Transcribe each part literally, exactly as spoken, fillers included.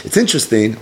It's interesting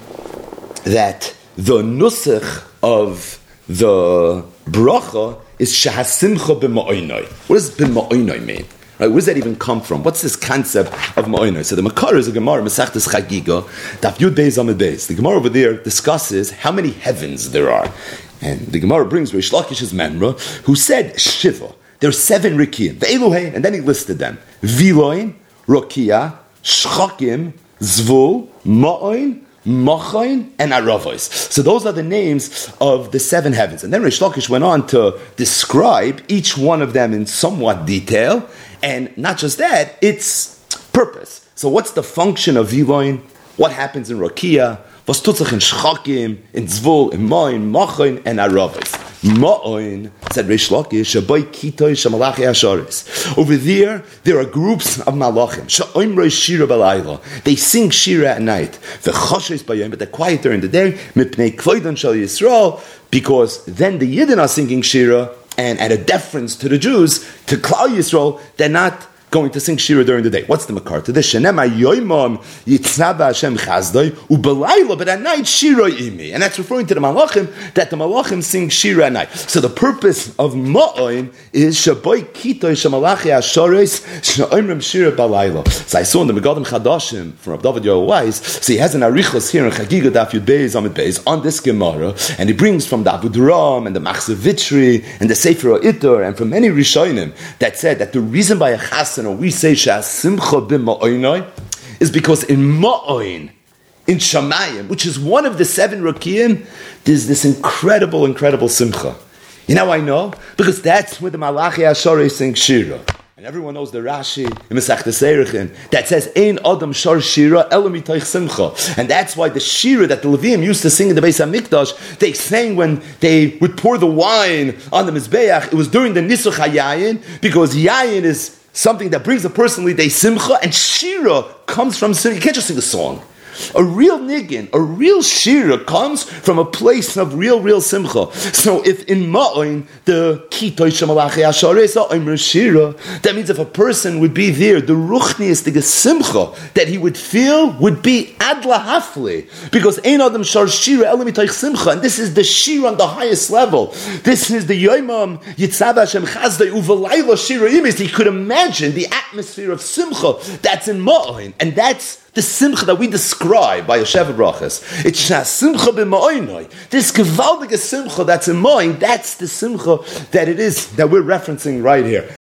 that the nusach of the bracha is shahasimcha b'ma'oinoi. What does b'ma'oinoi mean? Right, where does that even come from? What's this concept of ma'oinoi? So the Makar is a Gemara, Masechtas Chagiga, Daf Yud Beis Amud Beis. The Gemara over there discusses how many heavens there are. And the Gemara brings Reish Lakish's Memra, who said Shiva. There are seven Rikiyim. Ve'eluhei, and then he listed them. Viloin, Rokia, Shchakim, Zvul, Ma'oin, Machain, and Aravos. So those are the names of the seven heavens. And then Reish Lakish went on to describe each one of them in somewhat detail. And not just that, it's purpose. So what's the function of Viloin? What happens in Rokia? Was tut sich in Shchakim, in Zvul, in Ma'oin, Machain, and Aravos. Ma'oin, said Reish Lakish, Shabai Kitoi Shamalachi Asharis. Over there, there are groups of Malachim. Sha'oimroi Shira Balayla. They sing Shira at night. V'choshes Bayom, but they're quiet during the day. Mipnei Kloidon Shal Yisrael, because then the Yidden are singing Shira, and at a deference to the Jews, to Klal Yisrael, they're not going to sing Shira during the day. What's the makar to this? Shenema yoimam yitzaba Hashem chazdoi ubelayla, but at night Shira imi, and that's referring to the malachim, that the malachim sing Shira at night. So the purpose of ma'oin is shaboy kitoi shamalachi ashoris sha'omrim Shira balayla. So I saw in the Megadim Chadashim from Rav David Yoel Weiss. So he has an arichos here in Chagiga Daf Yud Beis Amud Beis on this Gemara, and he brings from the Abu Duram and the Machzor Vitri and the Sefer Itur and from many Rishonim that said that the reason by a chas or we say Simcha b'ma'oinoi is because in Ma'oin, in Shamayim, which is one of the seven Rakiyim, there's this incredible, incredible Simcha. You know how I know? Because that's where the Malachi Asharei sing Shira. And everyone knows the Rashi in Masechtas Erechin that says Ein Adam Shar Shira Ela Mitoich Simcha, and that's why the Shira that the Levium used to sing in the Beis Hamikdash, they sang when they would pour the wine on the Mizbeach. It was during the Nisuch HaYayin, because Yayin is something that brings a person lidei simcha, and shira comes from simcha. You can't just sing a song. A real niggin, a real shira comes from a place of real, real simcha. So if in ma'oin, the kitoi shemalachi asharesa oimer shira, that means if a person would be there, the ruchnius, the simcha that he would feel would be adla hafli, because ein adam shar shira elam itoich simcha, and this is the shira on the highest level. This is the yoimam yitzab Hashem chazdei uvalayla shira imis. He could imagine the atmosphere of simcha that's in ma'oin, and that's the simcha that we describe by Yoshev Brachas. It's simcha b'ma'oinoi. This gewaldige simcha that's in ma'oin, that's the simcha that it is that we're referencing right here.